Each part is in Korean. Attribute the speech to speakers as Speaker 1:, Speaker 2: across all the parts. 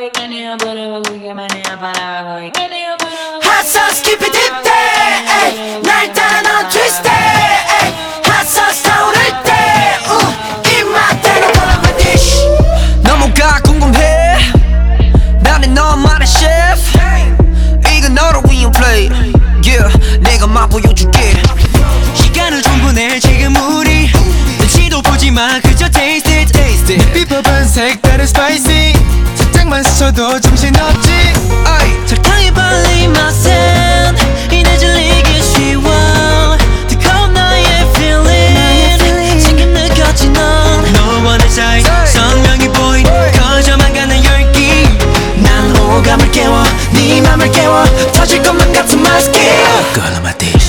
Speaker 1: Hot sauce keep it deep day 날 따라 넌 twist day Hot sauce 타오를 때 입맛대로 골라 my dish
Speaker 2: 너무가 궁금해 나는 너만의 셰프 이건 너를 위한 play yeah 내가 맛보여줄게
Speaker 3: 시간은 충분해 지금 우리 눈치도 보지마 그저 taste it 내 비법은 색다른 spicy 살짝만 스쳐도 정신없지
Speaker 2: 설탕이 발린 맛은 이내 질리기 쉬워 뜨거운 너의 feeling 지금 느꼈지 넌
Speaker 3: 너와 내 사이 선명히 보인 커져만 가는 열기
Speaker 1: 난 호감을 깨워 네 맘을 깨워 터질 것만 같은 맛있게
Speaker 3: Girl, my dish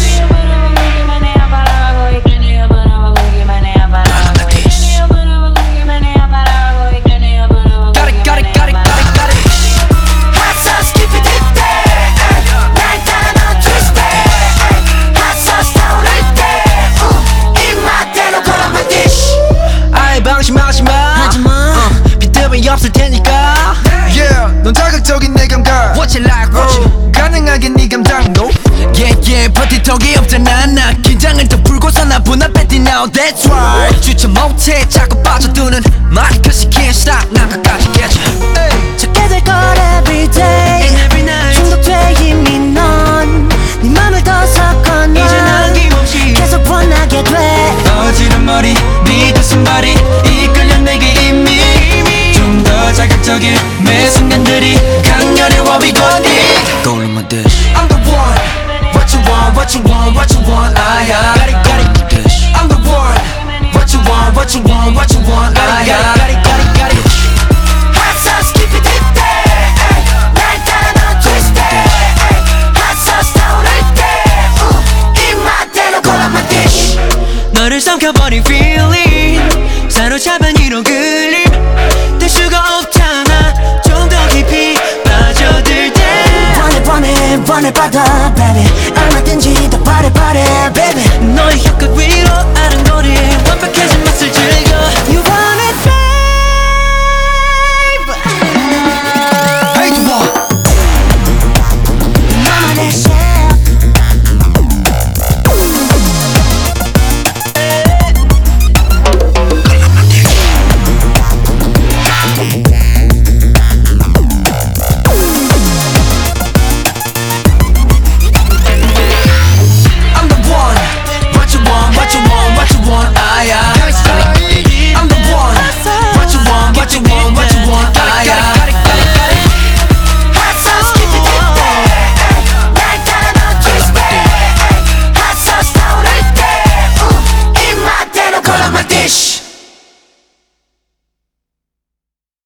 Speaker 2: 비틈이 없을 테니까
Speaker 3: Yeah, 넌 자극적인 내 감각
Speaker 2: What you like, what you
Speaker 3: 가능하게 네 감당도
Speaker 2: Yeah, yeah, 버티턱이 없잖아 나 긴장을 더 풀고서 나 분할했지 now That's right 주체 못해 자꾸 빠져드는 말이 cause you can't stop 난 끝까지 깨져
Speaker 1: 찾게 될 걸 everyday
Speaker 3: And every night
Speaker 1: 중독돼 이미 넌네 맘을 더 섞어 놔
Speaker 3: 이제 남김없이
Speaker 1: 계속 원하게 돼
Speaker 3: 어지른 머리 네 가슴발이 이끌려 내게 이미 좀 더 자극적인 매 순간들이 강렬해 what we gon' need
Speaker 2: Go in my dish
Speaker 3: I'm the one What you want, what you want, what you want 아야
Speaker 2: Go in my dish
Speaker 3: I'm the one What you want, what you want, what you want 아야
Speaker 1: Hot sauce keep it deep day 날 따라 넌 twist day Hot sauce 타오를 때 입맛대로 골라 my dish
Speaker 3: 너를 삼켜버린 feeling 사로잡은 이런 그림 뗄 수가 없잖아 좀 더 깊이 빠져들 때
Speaker 1: 원해 받아 baby 얼마든지 더 바래 baby